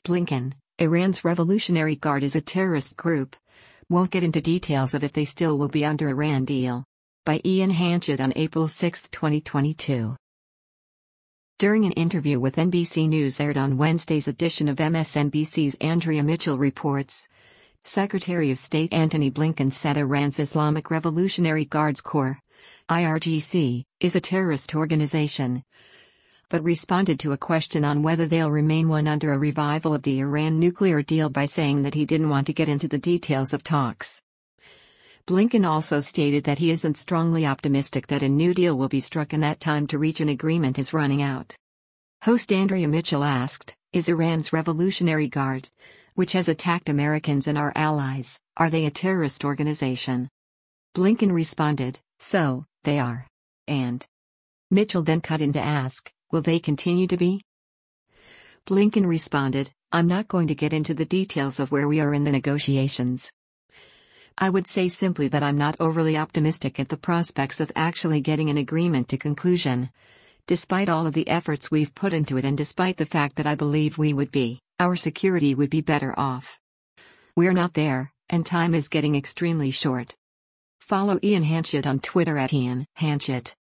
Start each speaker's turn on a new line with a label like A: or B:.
A: Blinken, Iran's Revolutionary Guard is a terrorist group. Won't get into details of if they still will be under Iran deal. By Ian Hanchett on April 6, 2022. During an interview with NBC News aired on Wednesday's edition of MSNBC's Andrea Mitchell Reports, Secretary of State Antony Blinken said Iran's Islamic Revolutionary Guards Corps, IRGC, is a terrorist organization, but responded to a question on whether they'll remain one under a revival of the Iran nuclear deal by saying that he didn't want to get into the details of talks. Blinken also stated that he isn't strongly optimistic that a new deal will be struck and that time to reach an agreement is running out. Host Andrea Mitchell asked, "Is Iran's Revolutionary Guard, which has attacked Americans and our allies, are they a terrorist organization?" Blinken responded, "So, they are." And Mitchell then cut in to ask, "Will they continue to be?" Blinken responded, "I'm not going to get into the details of where we are in the negotiations. I would say simply that I'm not overly optimistic at the prospects of actually getting an agreement to conclusion, despite all of the efforts we've put into it and despite the fact that I believe our security would be better off. We're not there, and time is getting extremely short." Follow Ian Hanchett on Twitter @IanHanchett.